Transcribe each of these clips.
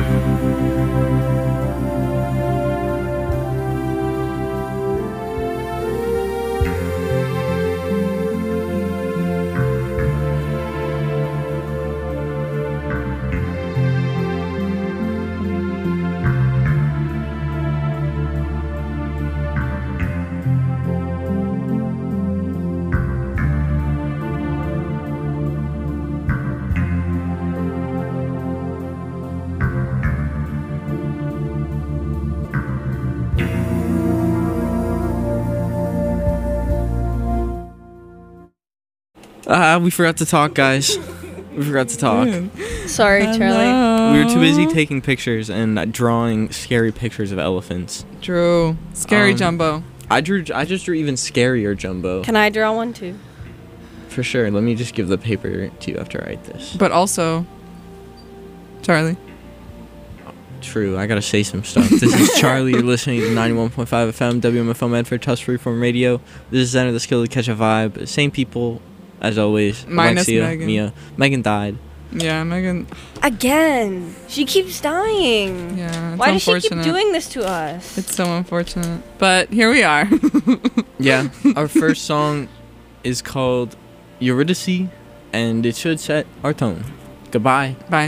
We forgot to talk, guys. We forgot to talk. Sorry, Charlie. We were too busy taking pictures and drawing scary pictures of elephants. Drew scary Jumbo. I just drew even scarier Jumbo. Can I draw one too? For sure. Let me just give the paper to you after I write this. But also, Charlie. True, I gotta say some stuff. This is Charlie. You're listening to 91.5 FM, WMFO Medford, Tusk Freeform Radio. This is Zen of the Skill to Catch a Vibe. Same people, as always. Minus Alexia, Megan. Mia. Megan died. Yeah, Megan. Again. She keeps dying. Yeah, it's Why does she keep unfortunate. doing this to us? It's so unfortunate. But here we are. Yeah, our first song is called Eurydice, and it should set our tone. Goodbye. Bye.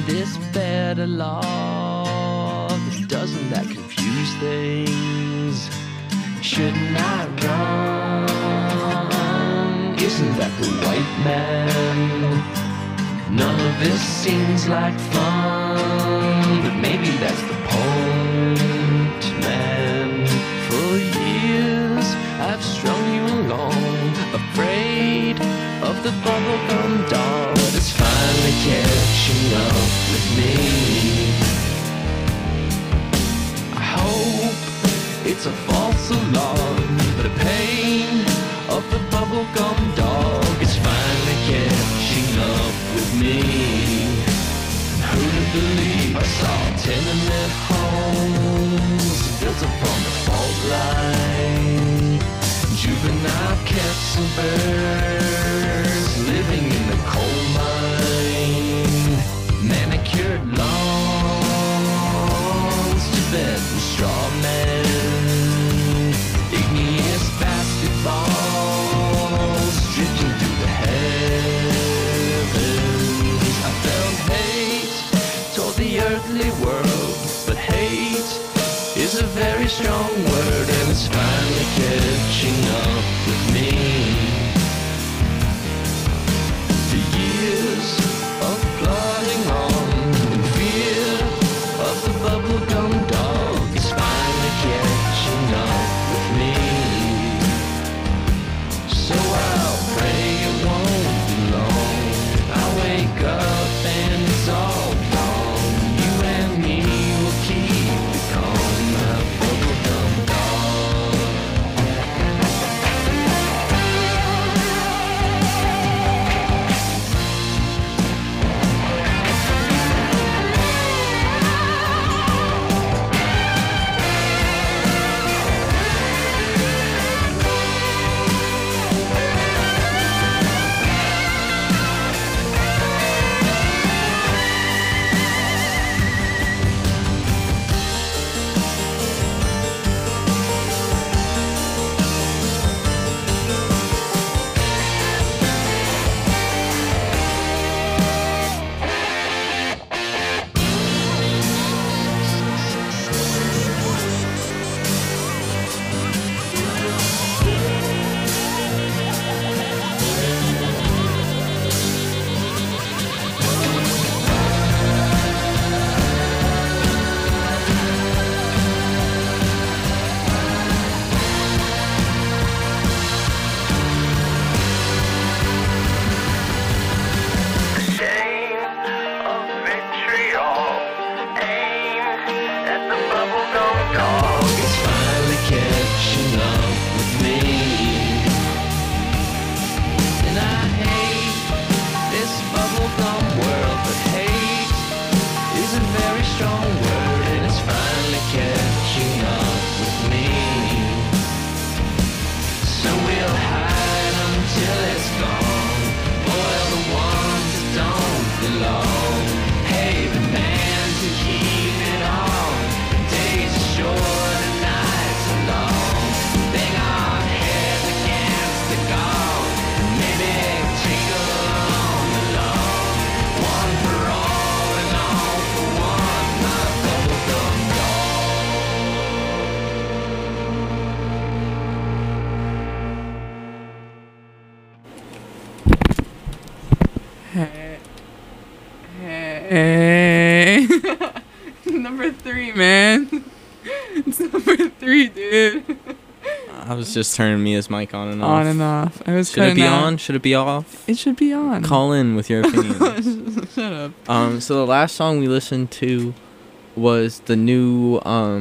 this better love? Doesn't that confuse things? Shouldn't I run? Isn't that the white man? None of this seems like fun, but maybe that's the point, man. For years I've strung you along, afraid of the bubblegum dog that's finally catching up with me. I hope it's a false alarm, but the pain of the bubblegum dog is finally catching up with me. Who'd believe I saw tenement homes built upon the fault line? Juvenile cats and birds living in the coal mine. Manicured lawns, Tibetan straw men. Igneous basketballs drifting through the heavens. I felt hate toward the earthly world, but hate is a very strong word, and it's finally catching up with me. The years of plodding on in fear of the bubblegum dog is finally catching up with me. So I'll pray it won't be long. I'll wake up and it's all gone. You and me will keep it calm, my bubblegum dog. Hey. Number 3, man. It's number 3, dude. I was just turning Mia's mic on and off. On and off. I was Should it cutting be out. on? Should it be off? It should be on. Call in with your opinion. Shut up. So the last song we listened to was the new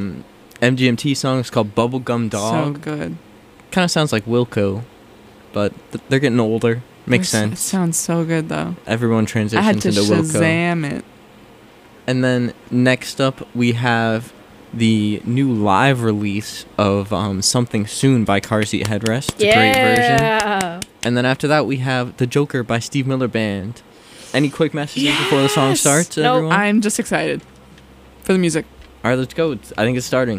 MGMT song. It's called Bubblegum So Dog. good. Kind of sounds like Wilco, but they're getting older. Makes It sense. sounds so good though. Everyone I had transitioned to into Wilco. Shazam it. And then next up we have the new live release of Something Soon by Car Seat Headrest. It's a great version. Yeah. And then after that we have The Joker by Steve Miller Band. Any quick messages before the song Yes! starts, Nope. everyone? I'm just excited for the music. All right, let's go. I think it's starting.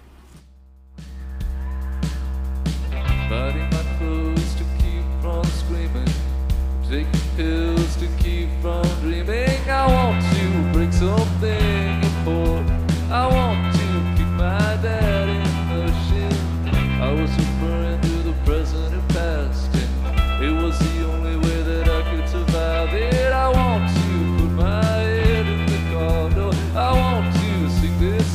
Biting my clothes to keep from screaming, taking pills to keep from dreaming. I want to break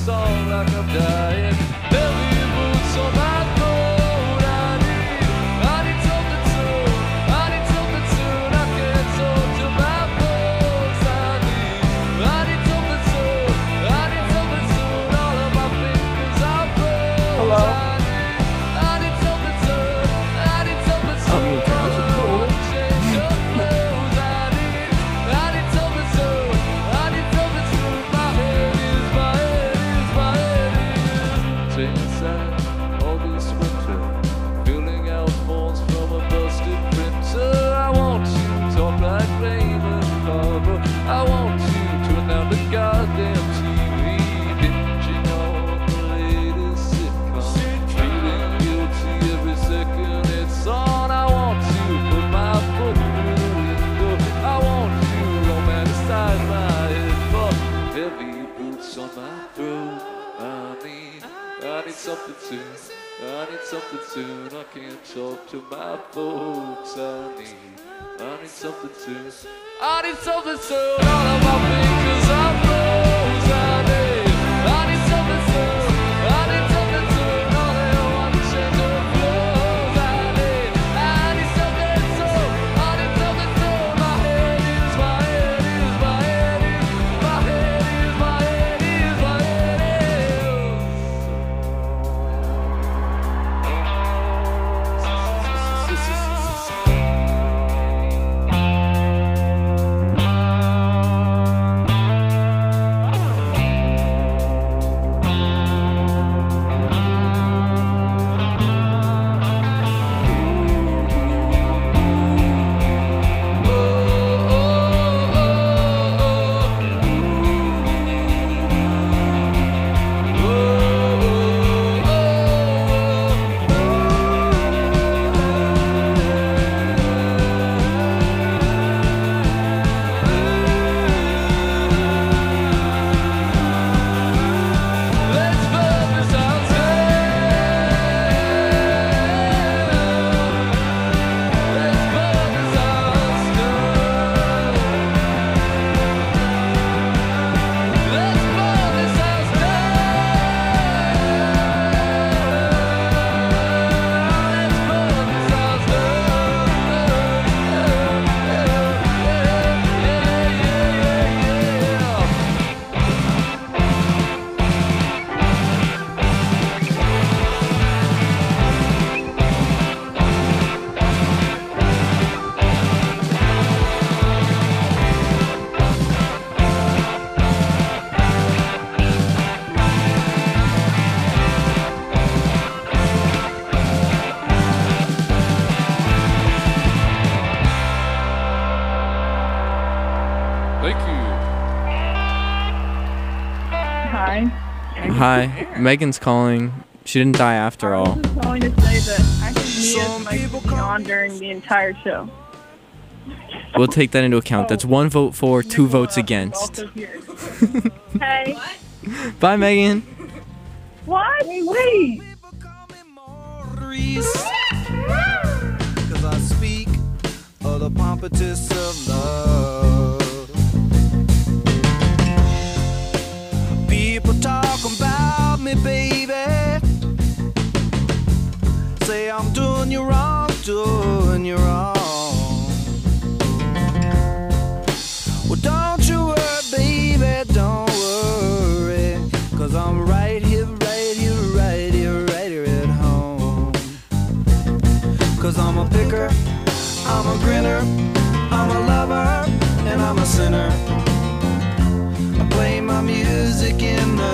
song like I'm dying. Heavy boots on my throat. I need something soon. I need something soon. I can't talk to my folks. I need something soon. I need something soon. All of my fingers are froze. Hello? I need something soon. I need something soon. Change your clothes. I need something soon. I need something soon. My head is, my head is, my head is. Staying inside all this winter, filling out forms from a busted printer. I want to talk like Raymond Carver. I want to turn down the goddamn TV, binging on the latest sitcom, feeling guilty every second it's on. I want to put my foot through the window. I want to romanticize my head, but heavy boots on my throat. I need something soon. I need something soon. I can't talk to my folks. I need something soon. I need something soon. All of my fingers are froze. I need something soon. I need something soon. All they want to change their clothes. I need something soon. I need something soon. My head is, my head is, my head is, my head is, my head is, my head is. Let's burn this house down. Let's burn this house down. Let's burn this house Thank you. Hi. Hi, Megan's calling. She didn't die after I all. was just calling to say that I think Mia might be on during the entire show. We'll take that into account. That's 1 vote for, 2 votes Nicola is against. also here. Hey. Bye, Megan. What? Wait. Cause I speak of the pompatus of love. People talk about me, baby. Say I'm doing you wrong, doing you wrong. Well, don't you worry, baby, don't worry. Cause I'm right here, right here, right here, right here at home. Cause I'm a picker, I'm a grinner, I'm a lover, and I'm a sinner. I play my music in the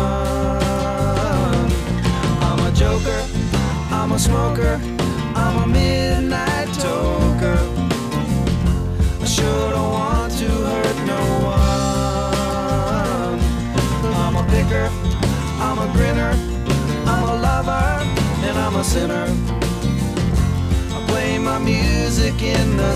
sun. I'm a joker, I'm a smoker, I'm a midnight toker. I sure don't want to hurt no one. I'm a picker, I'm a grinner, I'm a lover, and I'm a sinner. I play my music in the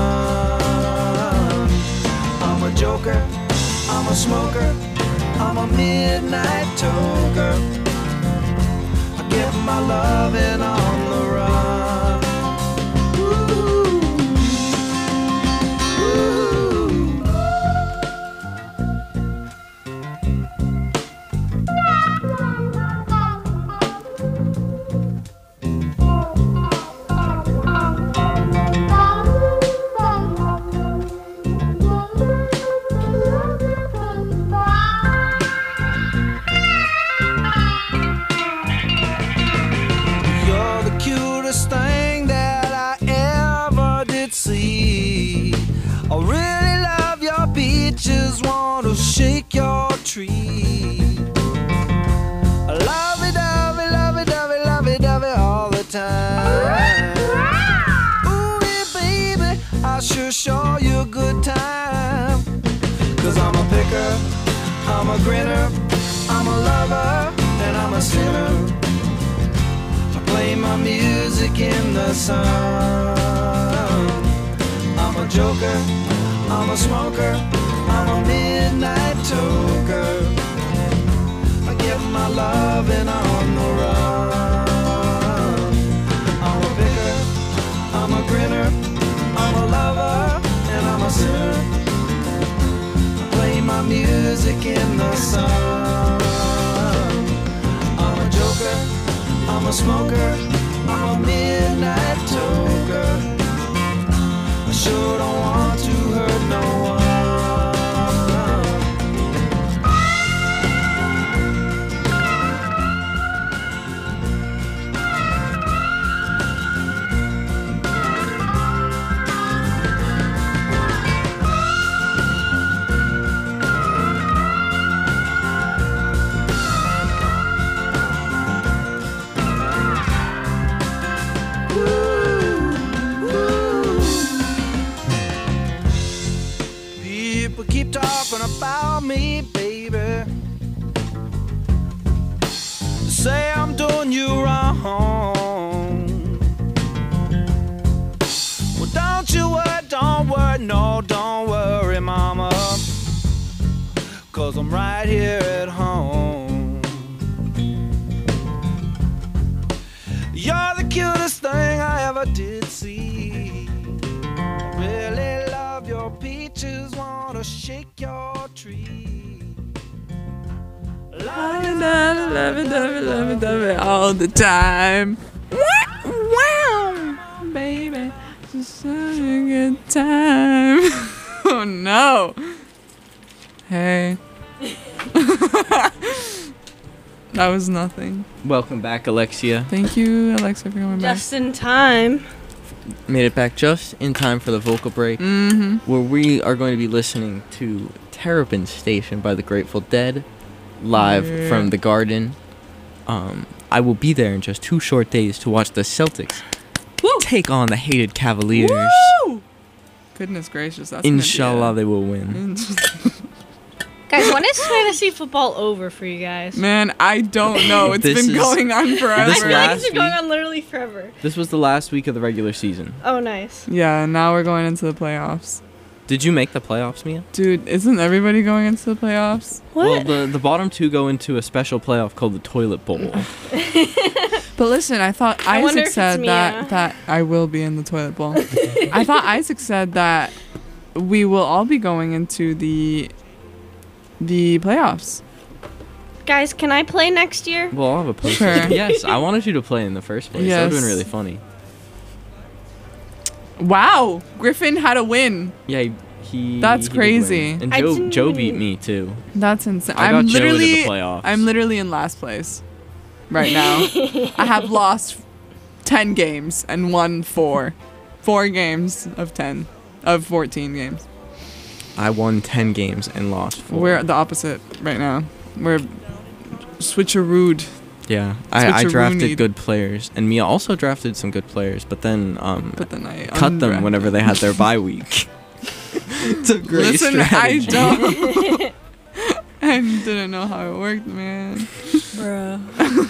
sun. I'm a joker, I'm a smoker, I'm a midnight toker. I get my loving on the run. Ooh. Ooh. tree. Lovey-dovey, lovey-dovey, lovey-dovey all the time. Ooh, yeah, baby, I sure show you a good time. 'Cause I'm a picker, I'm a grinner, I'm a lover, and I'm a sinner. I play my music in the sun. I'm a joker, I'm a smoker, I'm a midnight toker. I get my loving on the run. I'm a picker, I'm a grinner, I'm a lover, and I'm a sinner. I play my music in the sun. I'm a joker, I'm a smoker, I'm a midnight toker. I sure don't want to hurt no one. People keep talking about me, baby. Say I'm doing you wrong. Well, don't you worry, no, don't worry, mama. 'Cause I'm right here at home. You're the cutest thing I ever did see. I really love your peaches, wanna shake your tree. Lovey-dovey all the time. Wow, baby, just such a good time. Oh no. Hey. That was nothing. Welcome back, Alexia. Thank you, Alexa, for coming back. Just in time. Made it back just in time for the vocal break, where we are going to be listening to Terrapin Station by the Grateful Dead, live from the Garden. I will be there in just 2 short days to watch the Celtics take on the hated Cavaliers. Woo! Goodness gracious, that's Inshallah, they will win. gonna be Guys, when is fantasy football over for you guys? Man, I don't know. It's This been is- going on forever. I feel like last it's been going week- on literally forever. This was the last week of the regular season. Oh, nice. Yeah, now we're going into the playoffs. Did you make the playoffs, Mia? Dude, isn't everybody going into the playoffs? What? Well, the bottom 2 go into a special playoff called the Toilet Bowl. But listen, I thought I wonder Isaac if said it's that Mia. that I will be in the toilet bowl. I thought Isaac said that we will all be going into the playoffs. Guys, can I play next year? Well, I'll have a post. Sure. Yes, I wanted you to play in the first place. That would have been Yes. really funny. Wow, Griffin had a win. Yeah, he. That's he did crazy. win. And I Joe didn't beat even- me too. That's insane. I got I'm Joe into the literally playoffs. I'm literally in last place right now. I have lost 10 games and won 4. 4 games of 14 games. I won 10 games and lost 4. We're the opposite right now. We're switcherooed. Yeah, That's what I you're drafted rooneyed. good players, and Mia also drafted some good players, but then But then I cut them whenever they had their bye week. It's a great Listen, strategy. I don't. I didn't know how it worked, man. Bruh.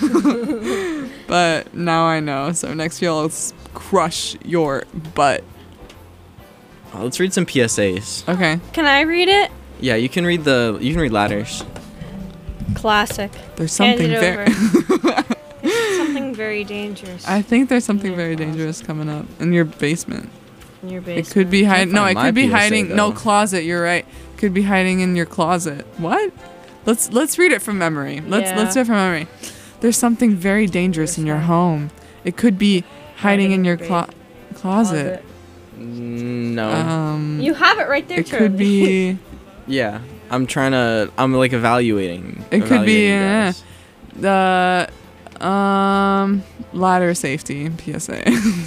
But now I know. So next year I'll crush your butt. Let's read some PSAs. Okay. Can I read it? Yeah, you can read ladders. Classic. There's Hand something it very. over. Something very dangerous I think there's something your very closet. dangerous coming up in your basement. in your It basement. could be hiding. No, find it my could be PSA hiding. No, though. closet. You're right. Could be hiding in your closet. What? Let's read it from memory. Let's Yeah. do it from memory. There's something very dangerous in your home. It could be hiding in your closet. No. You have it right there, It Charlie. could be. Yeah, I'm like evaluating. It could be evaluating you guys. the ladder safety PSA.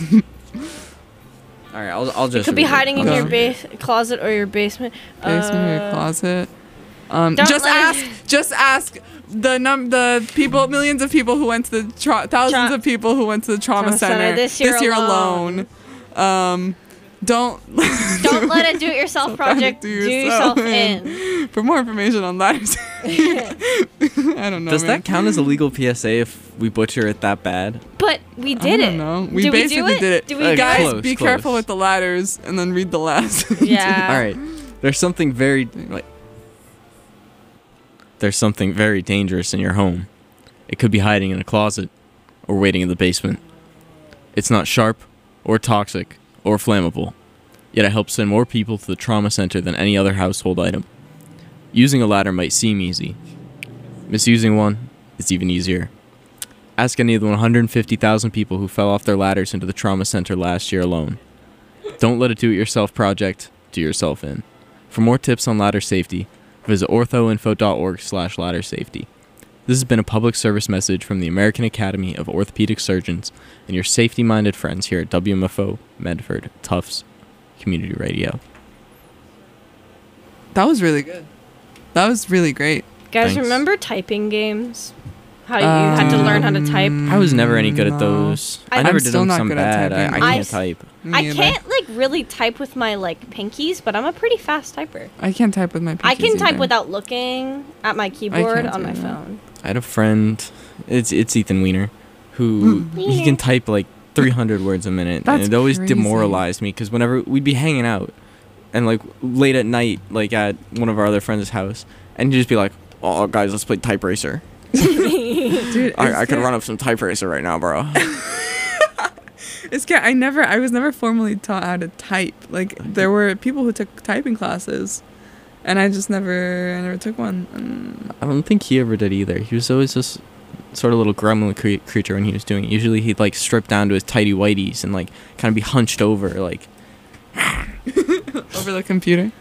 All right, I'll just. It could be read hiding in Okay. your closet or your basement. Basement or your closet. Don't Just let ask the people, millions of people who went to the thousands of people who went to the trauma center this year alone. Don't Don't let a do-it-yourself project do yourself in. For more information on that, I don't know. Does man. that count as a legal PSA if we butcher it that bad? But we I did don't it. know. We Did basically we do it? did it. Did we do Guys, it? Close, be close. careful with the ladders and then read the last. Yeah. All right. There's something very dangerous in your home. It could be hiding in a closet or waiting in the basement. It's not sharp or toxic or flammable, yet it helps send more people to the trauma center than any other household item. Using a ladder might seem easy. Misusing one is even easier. Ask any of the 150,000 people who fell off their ladders into the trauma center last year alone. Don't let a do-it-yourself project do yourself in. For more tips on ladder safety, visit orthoinfo.org/ladder safety. This has been a public service message from the American Academy of Orthopedic Surgeons and your safety-minded friends here at WMFO Medford Tufts Community Radio. That was really good. That was really great. Guys, Thanks. remember typing games? How you had to learn how to type? I was never any good at No. those. I I'm never did still them not some good at bad. I typing. can't I- type. Me I either. can't like really type with my like pinkies, but I'm a pretty fast typer. I can't type with my. I can pinkies type either. without looking at my keyboard can't on do my that. phone. I had a friend, it's Ethan Weiner, who he can type like 300 words a minute, That's and it always crazy. demoralized me because whenever we'd be hanging out, and like late at night, like at one of our other friends' house, and he'd just be like, "Oh, guys, let's play Type Racer." Dude, I could run up some Type Racer right now, bro. It's good. I was never formally taught how to type. Like there were people who took typing classes, and I never took one. I don't think he ever did either. He was always just sort of little gremlin creature when he was doing it. Usually he'd like strip down to his tidy whities and like kind of be hunched over, like. Over the computer.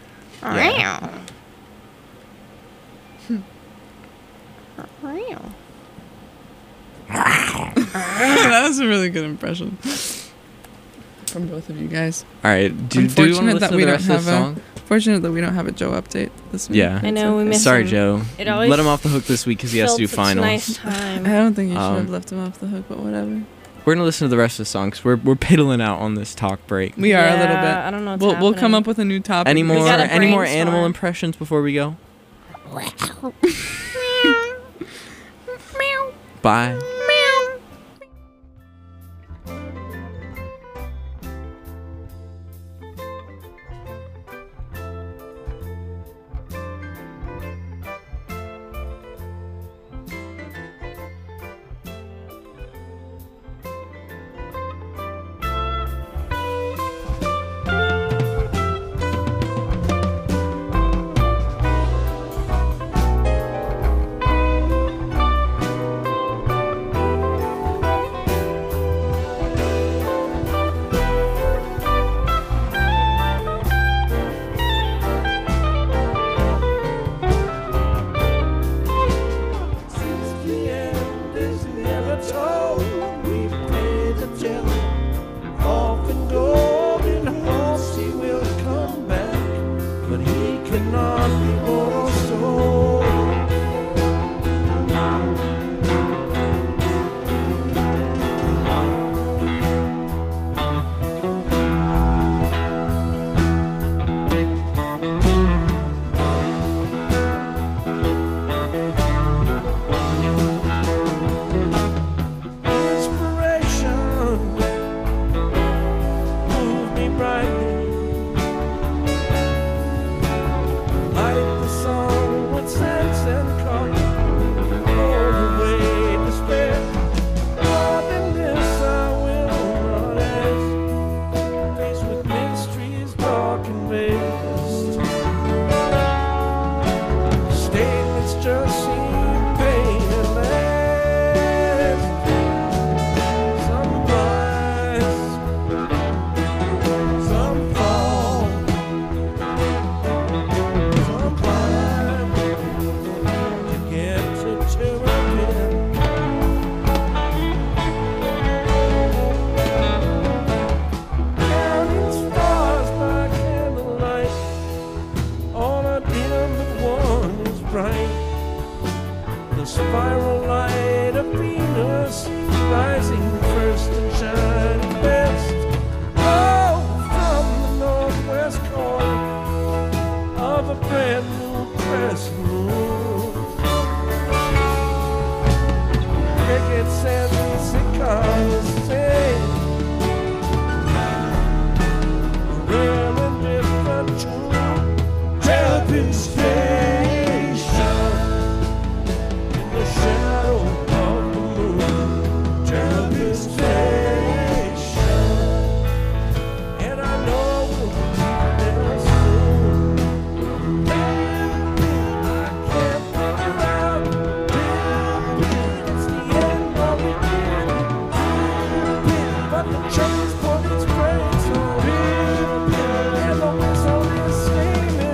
That was a really good impression from both of you guys. All right, do you want to Unfortunate listen that to we the don't rest of have the a- song? Fortunate that we don't have a Joe update this week. Yeah. I know we missed Sorry, him. Joe. It always Let him off the hook this week because he has to do felt such a finals. nice time. I don't think you should Um, have left him off the hook, but whatever. We're gonna listen to the rest of the song because we're piddling out on this talk break. We are a little bit. I don't know what's We'll come happening. up with a new topic. Any more gotta animal brainstorm. impressions before we go? Bye. The end is never told. We've paid the tiller. Often golden hopes he will come back, but he cannot be bought or sold. crickets and cicadas sing. Real and different to Terrapin Station. In the shadow of the moon, Terrapin Station. And I know we'll be there soon. I can't figure out. It's the end of the beginning. But the train's put its brakes on. And the whistle is screaming.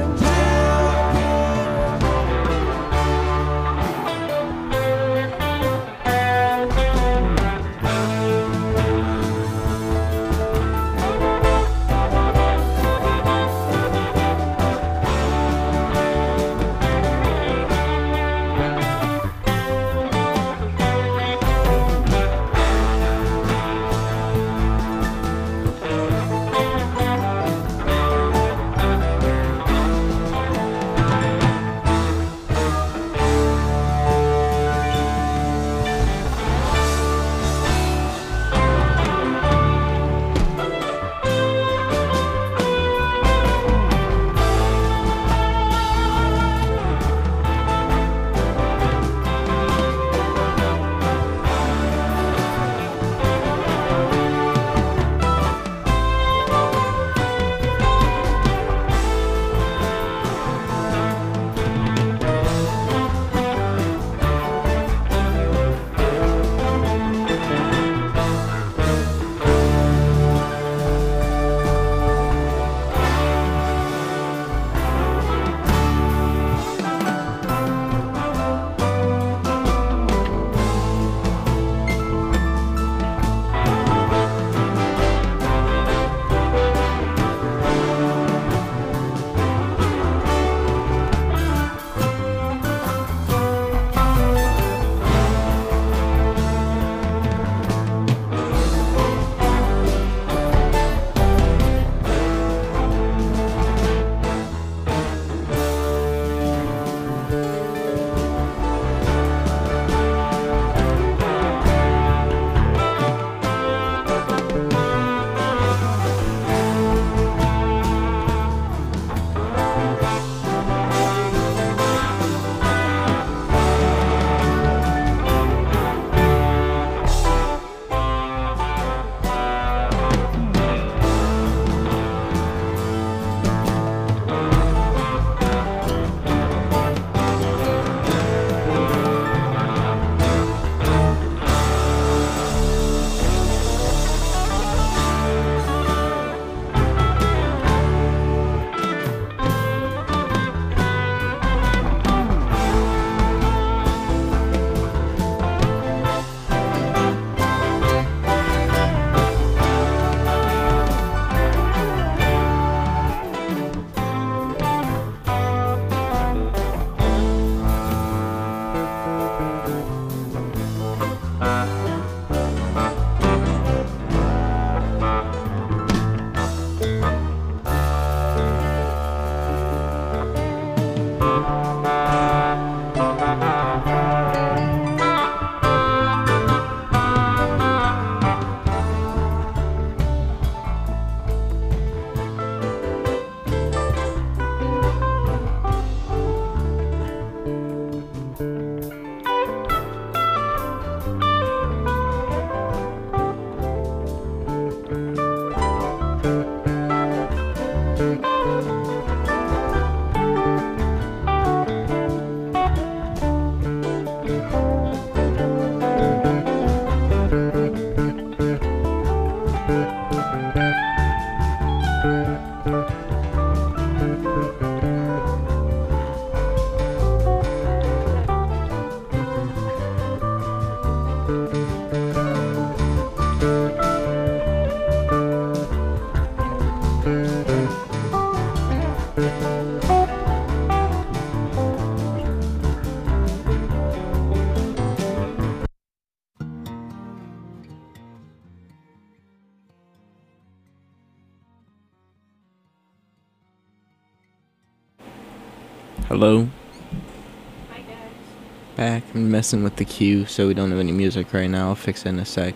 Hello? Hi guys. back. I'm messing with the queue so we don't have any music right now. I'll fix it in a sec.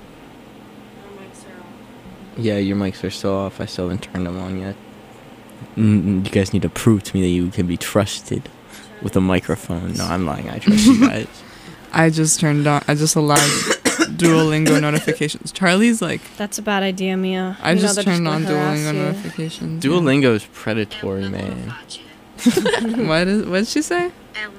Yeah, your mics are still off. I still haven't turned them on yet. You guys need to prove to me that you can be trusted with a microphone. No, I'm lying. I trust you guys. I just allowed Duolingo notifications. Charlie's like, That's a bad idea, Mia. I You know just they're turned on gonna harass Duolingo you. notifications. Duolingo is predatory, man. What did she say?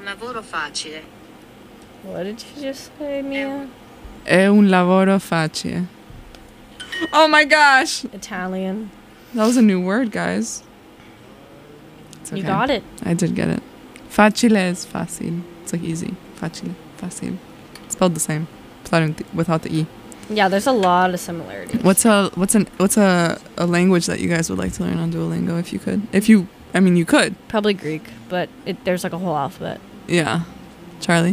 What did you just say, Mia? È un lavoro facile. Oh my gosh! Italian. That was a new word, guys. It's You okay. got it. I did get it. Facile is facile. It's like easy. Facile, facile. Spelled the same, without the e. Yeah, there's a lot of similarities. What's a language that you guys would like to learn on Duolingo if you could? You could. Probably Greek, but there's like a whole alphabet. Yeah. Charlie?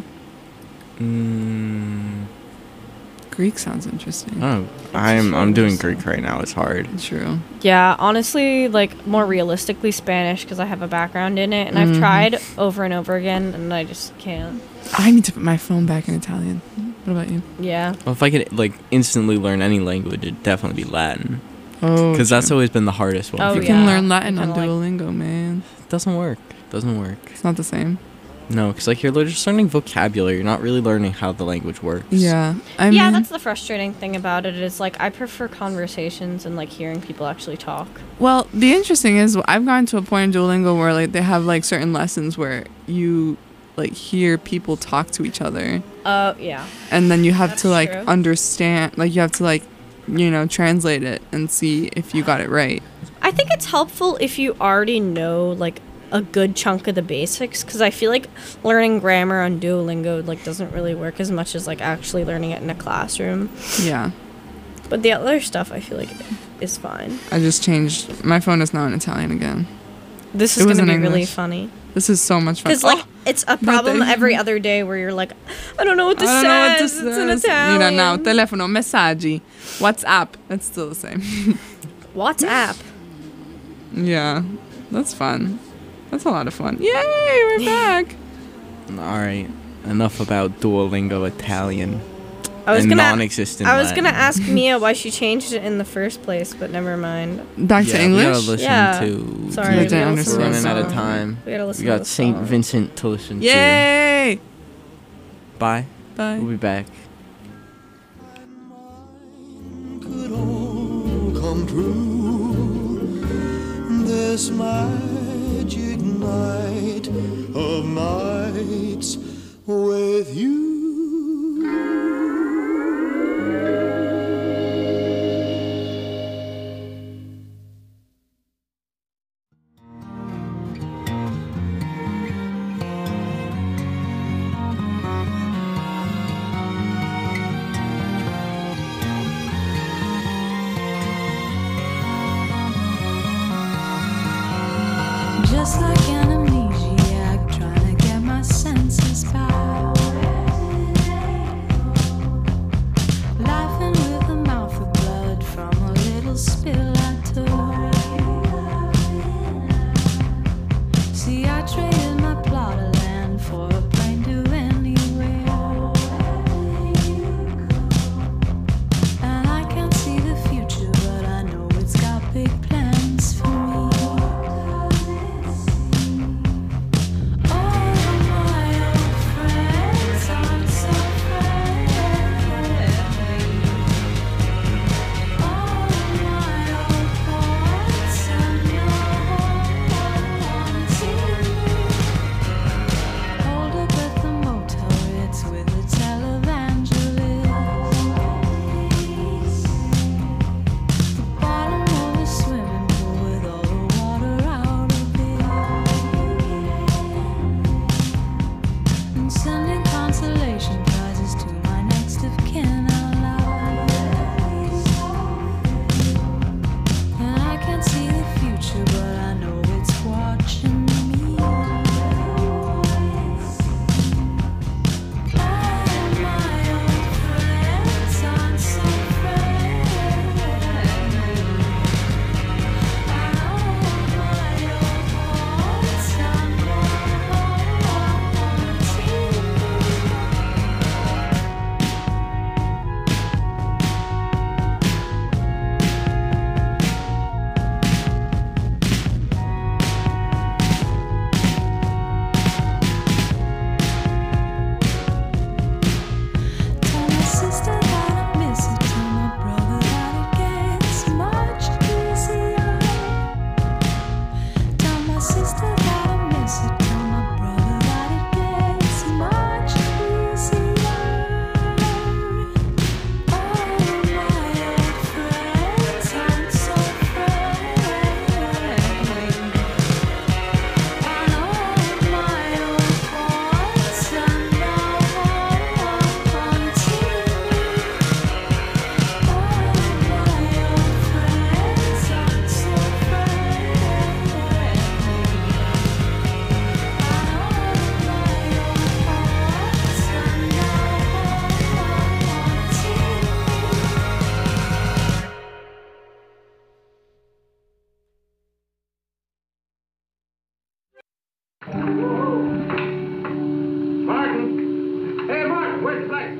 Mm, Greek sounds interesting. oh, I'm doing Greek right now. It's hard. True. Yeah, honestly, like more realistically Spanish because I have a background in it, and I've tried over and over again, and I just can't. I need to put my phone back in Italian. What about you? Yeah. Well, if I could like instantly learn any language, it'd definitely be Latin. Oh, Because that's always been the hardest one. Oh, you for can me. learn Latin You on kinda Duolingo, man. It doesn't work. Doesn't work. It's not the same. No, because like you're just learning vocabulary. You're not really learning how the language works. Yeah. Yeah, that's the frustrating thing about it is like I prefer conversations and like hearing people actually talk. Well, the interesting is I've gotten to a point in Duolingo where like they have like certain lessons where you like hear people talk to each other, Yeah. and then you have That's to like true. understand, like you have to like, translate it and see if you got it right. I think it's helpful if you already know like a good chunk of the basics because I feel like learning grammar on Duolingo like doesn't really work as much as like actually learning it in a classroom. Yeah. But the other stuff I feel like is fine. I just changed. My phone is now in Italian again. This It is was going to in be really English. funny. This is so much fun. Because like it's a problem every other day where you're like, I don't know what this I don't know what this says. It's in says. Italian. Mira now, telefono, messaggi, WhatsApp. It's still the same. WhatsApp. Yeah, that's fun. That's a lot of fun. Yay, we're back. All right. Enough about Duolingo Italian. I was and gonna non-existent gonna Latin. ask Mia why she changed it in the first place, but never mind. Back to We gotta English. listen Yeah. to. Sorry, I we didn't gotta understand. listen We're to running the out of song. time. We gotta listen We to got the St. song. Vincent to listen to. Yay! Bye. Bye. We'll be back. Could all come true. This magic night of nights with you. Just like an amnesiac, trying to get my senses back.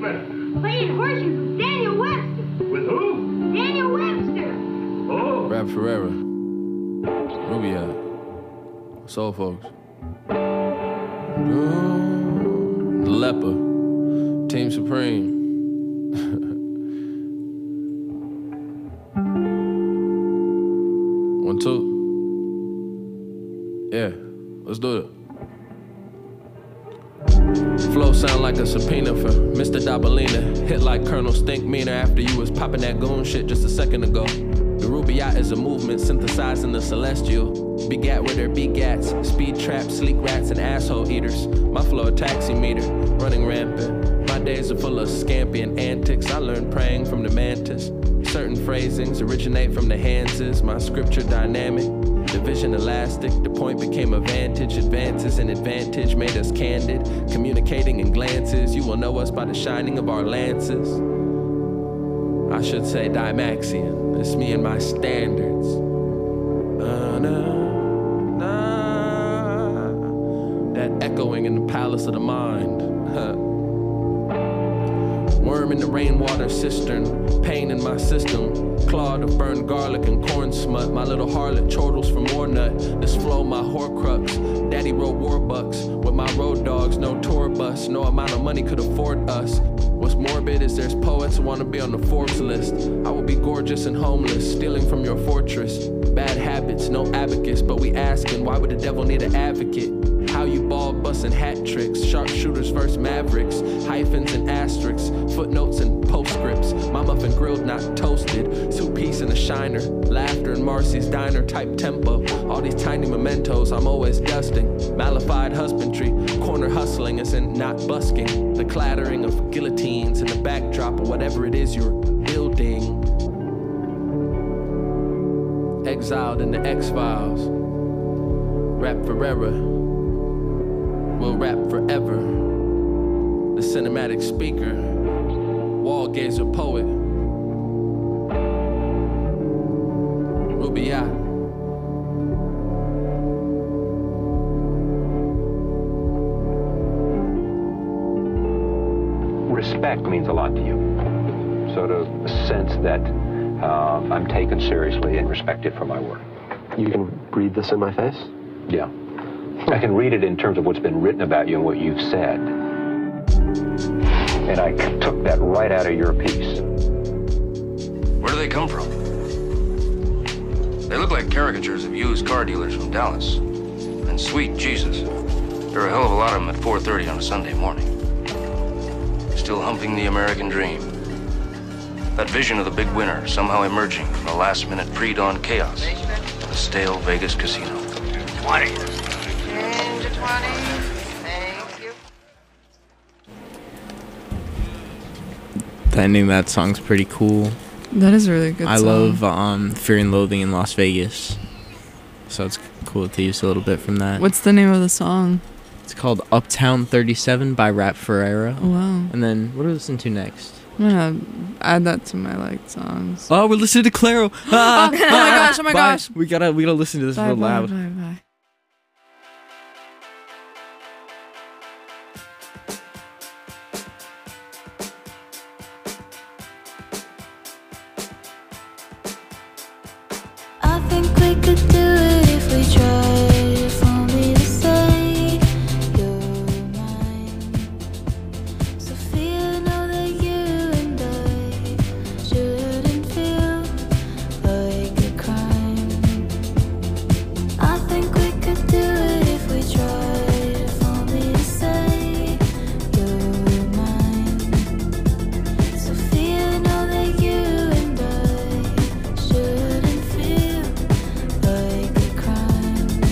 horseman? Playing horseshoes with Daniel Webster. With who? Daniel Webster. Oh. Rap Forever. Rubia. Soul Folks. The Leper. Team Supreme. 1, 2. Yeah, let's do it. Flow sound like a subpoena for Mr. Dabalina. Hit like Colonel Stink Meaner after you was popping that goon shit just a second ago. The Rubaiyat is a movement synthesizing the celestial. Begat where there be gats, speed traps, sleek rats, and asshole eaters. My flow a taxi meter, running rampant. My days are full of scampi and antics. I learned praying from the mantis. Certain phrasings originate from the Hanses. My scripture dynamic, the vision elastic. The point became a vantage. Advances and advantage made us candid. Communicating in glances. You will know us by the shining of our lances. I should say Dymaxion. It's me and my standards. That echoing in the palace of the mind. Worm in the rainwater cistern, pain in my system, clod of burned garlic and corn smut. My little harlot chortles for more nut. This flow my horcrux. Daddy rode warbucks with my road dogs. No tour bus, no amount of money could afford us. What's morbid is there's poets who want to be on the Forbes list. I will be gorgeous and homeless, stealing from your fortress. Bad habits, no abacus, but we asking, why would the devil need an advocate? How you ball busting hat tricks, sharpshooters versus mavericks, hyphens and asterisks, footnotes and postscripts. My muffin grilled, not toasted, 2-piece and a shiner, laughter in Marcy's diner type tempo. All these tiny mementos I'm always dusting. Malified husbandry, corner hustling isn't not busking. The clattering of guillotines in the backdrop of whatever it is you're building. Exiled in the X-Files. Rap forever. We'll rap forever. The cinematic speaker. Wall gazer poet. Rubaiyat. Respect means a lot to you. Sort of a sense that I'm taken seriously and respected for my work. You can read this in my face? Yeah. I can read it in terms of what's been written about you and what you've said. And I took that right out of your piece. Where do they come from? They look like caricatures of used car dealers from Dallas. And sweet Jesus, there are a hell of a lot of them at 4:30 on a Sunday morning. Still humping the American dream. That vision of the big winner somehow emerging from the last-minute pre-dawn chaos of the stale Vegas casino. 20. Change of 20. Thank you. The ending of that song's pretty cool. That is a really good I song. love Fear and Loathing in Las Vegas. So it's cool to use a little bit from that. What's the name of the song? It's called Uptown 37 by Rap Ferreira. Oh, wow. And then, what do we listen to next? I'm gonna add that to my liked songs. Oh, we're listening to Claro. Oh my gosh, oh my Bye. gosh. We gotta listen to this Bye, real bye, loud. bye, bye. I think we could do it if we tried. If only to say you're mine. Sophia, know that you and I shouldn't feel like a crime. I think we could do it if we tried. If only to say you're mine. Sophia, know that you and I shouldn't feel like a crime.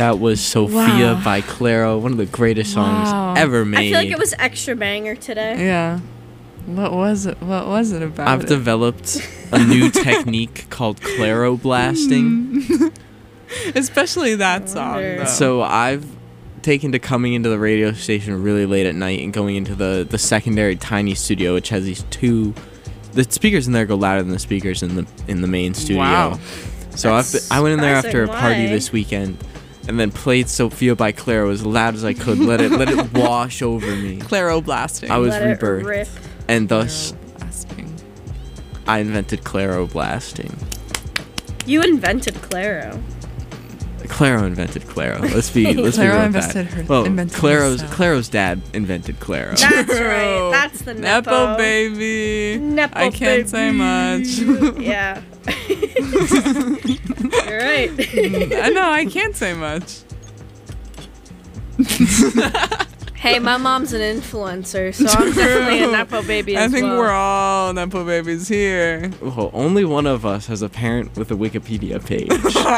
That was Sophia Wow. by Clairo, one of the greatest songs Wow. ever I made. feel like it was extra banger today. Yeah. What was it? What was it about? I've it? developed a new technique called Clairo blasting. Especially that song. Though. So I've taken to coming into the radio station really late at night and going into the secondary tiny studio, which has these two. The speakers in there go louder than the speakers in the main studio. Wow. So I went in there after a party Why? this weekend, and then played Sophia by Clairo as loud as I could. Let it wash over me. Clairo blasting. I was Let it rebirthed, rip. and thus Blasting. I invented Clairo blasting. You invented Clairo. Clairo invented Clairo. Let's be Clairo real with that. invented Clairo's herself. dad invented Clairo. That's right. That's the Nepo. Nepo baby. Nepo I can't say much. Yeah. You're right. I know, I can't say much. Hey, my mom's an influencer, so I'm definitely a Nepo baby I as think well. we're all Nepo babies here. Well, only one of us has a parent with a Wikipedia page.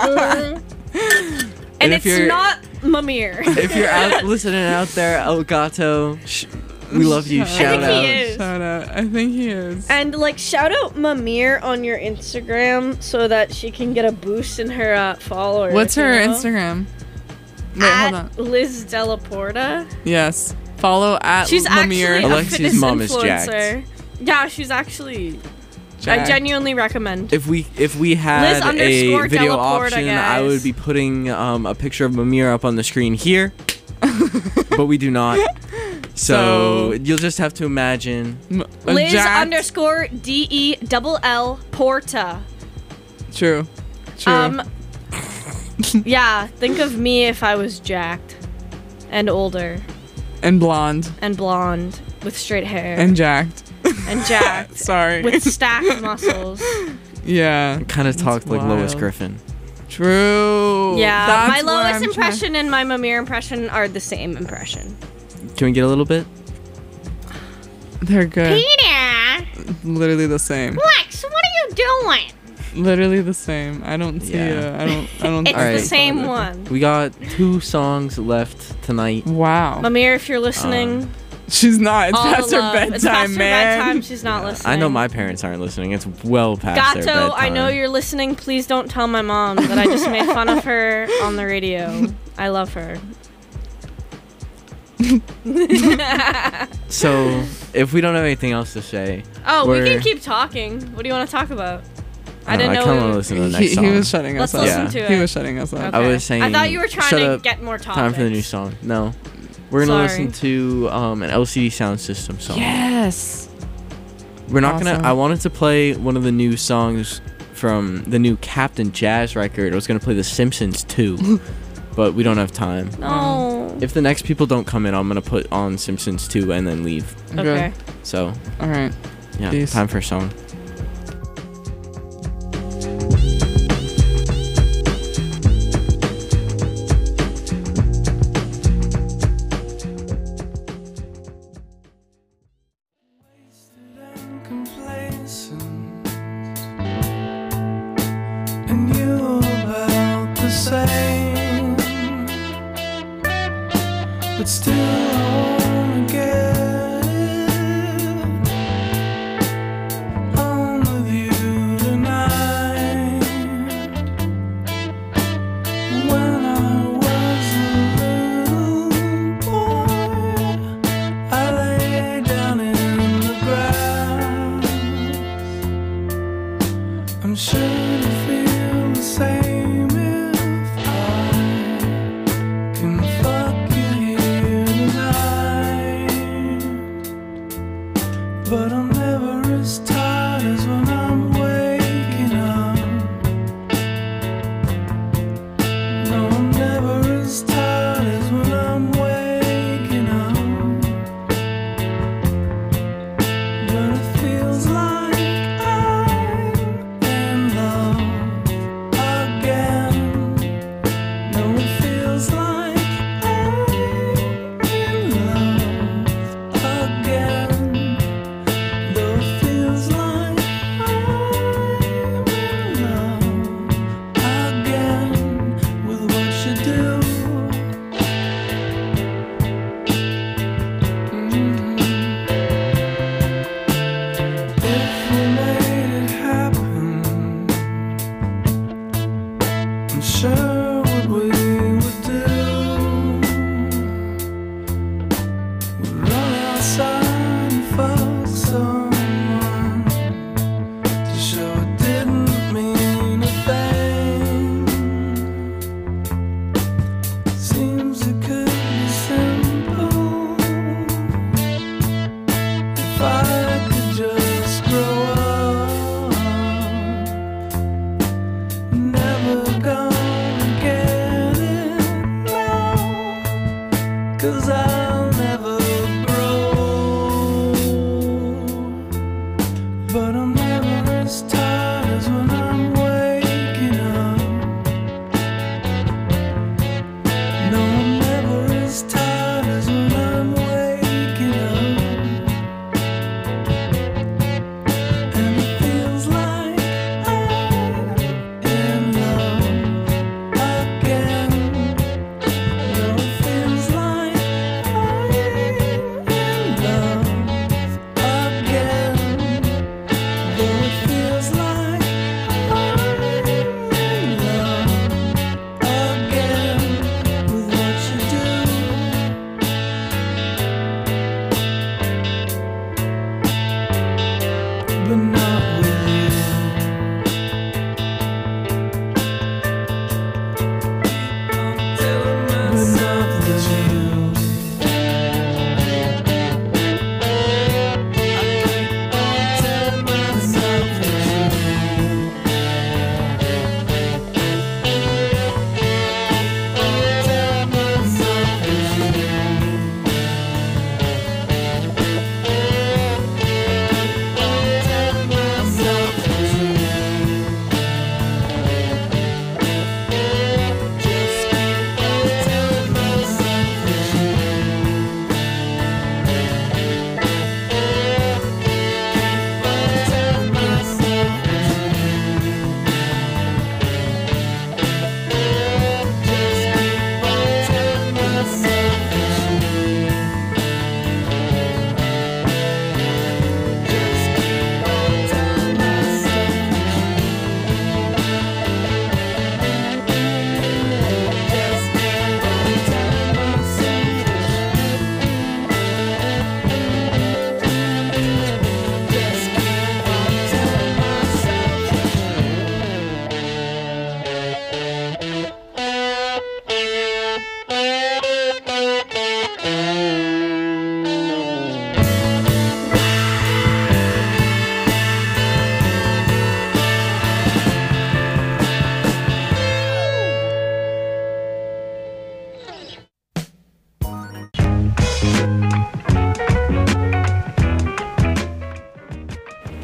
And if it's you're- not Mamir. If you're out listening out there, Elgato, we love you. Shout I think out. he is. Shout out. I think he is. And like shout out Mamir on your Instagram so that she can get a boost in her followers. What's her you know? Instagram? Wait, hold on. At Liz Delaporta. Yes. Follow at She's actually Lemire. a Alexi's fitness mom is influencer. Yeah, she's actually. I Jacked. genuinely recommend. If we had a Liz_Delaporta, video option, I guys. would be putting a picture of Mamir up on the screen here, but we do not. So you'll just have to imagine. Liz_DELL Porta. True. True. Yeah, think of me if I was jacked and older and blonde. and blonde with straight hair And jacked. and jacked Sorry. with stacked muscles. Yeah. Kind of talked like Lois wild. Griffin. True. Yeah, That's my where Lois I'm impression and my Mamir impression are the same impression. Can we get a little bit? They're good. Peter! Literally the same. Lex, what are you doing? Literally the same. I don't see. Yeah. I don't. It's Alright. the same one. We got 2 songs left tonight. Wow. Mamir, if you're listening, She's not. It's all past the her love. bedtime, It's past her man. bedtime. She's not listening. I know my parents aren't listening. It's well past their Gato, bedtime. I know you're listening. Please don't tell my mom that I just made fun of her on the radio. I love her. So, if we don't have anything else to say, Oh, we we're- can keep talking. What do you want to talk about? I I didn't know. kind of we want to were- listen to the next He song. was shutting us Let's up. listen to He it. was shutting us up. I Okay. was saying. I thought you were trying shut to up. get more topics. Time for the new song. No, we're gonna Sorry. listen to an LCD Sound System song. Yes. We're not Awesome. gonna. I wanted to play one of the new songs from the new Captain Jazz record. I was gonna play The Simpsons 2, but we don't have time. No. If the next people don't come in, I'm gonna put on Simpsons 2 and then leave. Okay. So, All right. yeah, Peace. time for a song. Complacent, and you about the same, but still I wanna get it on with you tonight. When I was a little boy, I lay down in the grass. I'm sure you feel the same if I can fuck you here tonight. But I'm never as tired as when I'm waking up. No, I'm never as tired as when I'm waking up. But it feels like I'm in love again. No, it feels like I'm in love again.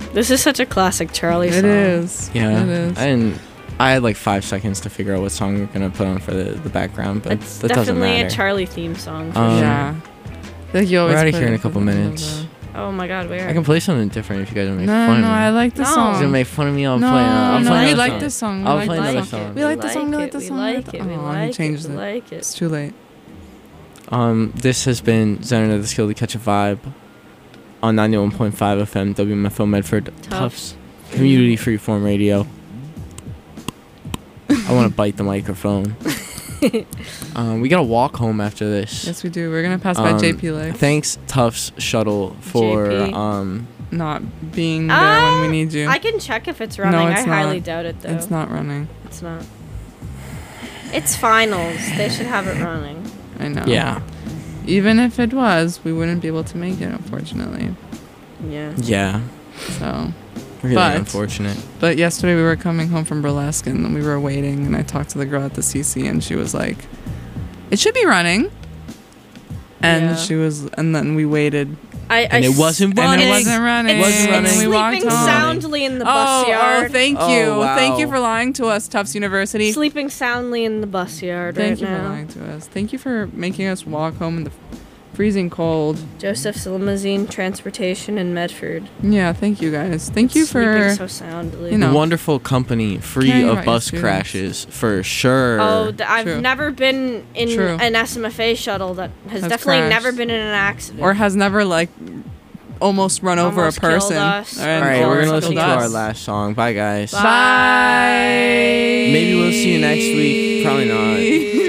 This is such a classic Charlie song. It is. Yeah. It is. I had like 5 seconds to figure out what song we're gonna put on for the background, but It's that doesn't definitely matter. a Charlie theme song. For Yeah. Like you always we're out of put here in it a couple for the minutes. Oh my God, where? I can play something different if you guys don't make No, fun no, of me. I like the No. You're song. gonna make fun of me. I'll No, play. I'll no, play we another like song. this song. I'll We play like another this song. We like the song. We like the We song. like it. We Oh, like you it. changed We it. like it. It's too late. This has been Zen of the Skill to Catch a Vibe on 91.5 FM WMFO Medford Tufts Community Freeform Radio. I want to bite the microphone. We gotta walk home after this. Yes, we do. We're gonna pass by JP Legs. Thanks Tufts Shuttle for JP. Not being there when we need you. I can check if it's running. No, it's I not. highly doubt it though. It's not running. It's not. It's finals. They should have it running. I know. Yeah. Even if it was, we wouldn't be able to make it, unfortunately. Yeah. Yeah. So. Really but, unfortunate. But yesterday we were coming home from burlesque and we were waiting, and I talked to the girl at the CC and she was like, "It should be running." And Yeah. she was, and then we waited. And it wasn't running. And it wasn't running. It wasn't running. And we walked Sleeping home. soundly in the bus Oh, yard. thank Oh, you. wow. Thank you for lying to us, Tufts University. Sleeping soundly in the bus yard Thank right you for now. lying to us. Thank you for making us walk home in the freezing cold. Joseph's Limousine Transportation in Medford. Yeah, thank you guys. Thank you Sleeping for so soundly. you know, Wonderful company, free caring of about your bus students. crashes for sure. Oh, I've True. never been in True. an SMFA shuttle that has Has definitely crashed. never been in an accident. or has never like almost run over a Almost killed person. us. Or- All right, or we're gonna killed listen to us. our last song. Bye, guys. Bye. Maybe we'll see you next week. Probably not.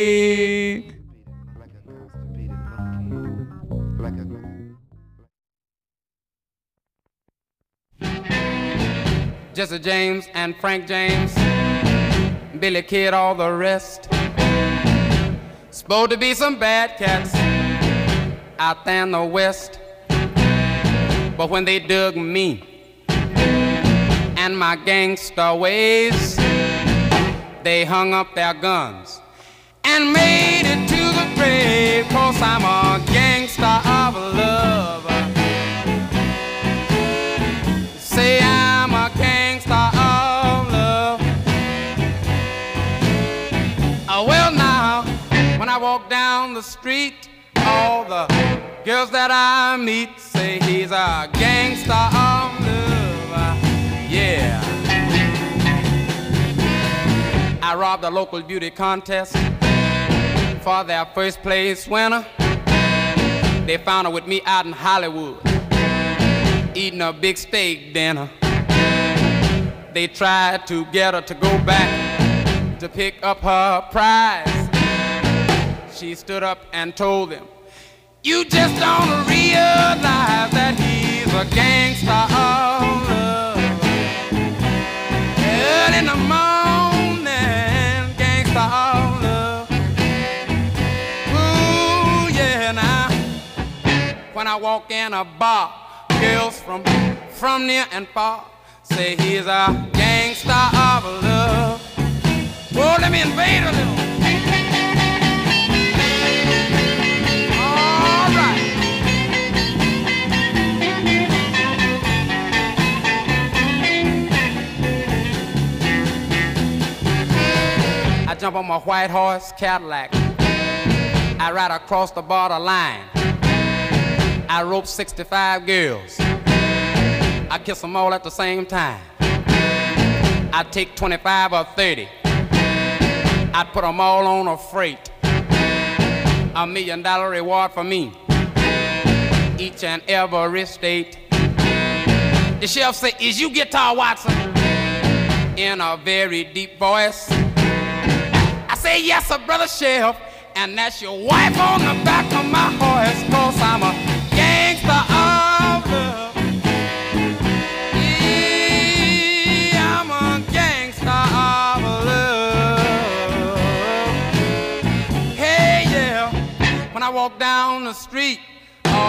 Jesse James and Frank James, Billy Kid, all the rest. Supposed to be some bad cats out there in the West. But when they dug me and my gangster ways, they hung up their guns and made it to the grave. 'Cause I'm a gangster of love. Say I'm a gangster of love. Well now, when I walk down the street, all the girls that I meet say he's a gangster of love. Yeah. I robbed a local beauty contest for their first place winner. They found her with me out in Hollywood, eating a big steak dinner. They tried to get her to go back to pick up her prize. She stood up and told them, "You just don't realize that he's a gangster of love." Early in the morning, gangster of love. Ooh, yeah, now. When I walk in a bar, girls from near and far say he's a gangster of love. Whoa, let me invade a little. All right. I jump on my white horse Cadillac. I ride across the borderline. I rope 65 girls. I kiss them all at the same time. I take 25 or 30. I put them all on a freight. $1 million reward for me, each and every state. The sheriff say, "Is you Guitar Watson?" In a very deep voice. I say, "Yes, sir, brother sheriff, and that's your wife on the back of my horse, 'cause I'm a gangster of love. Yeah, I'm a gangster of love. Hey, yeah, when I walk down the street,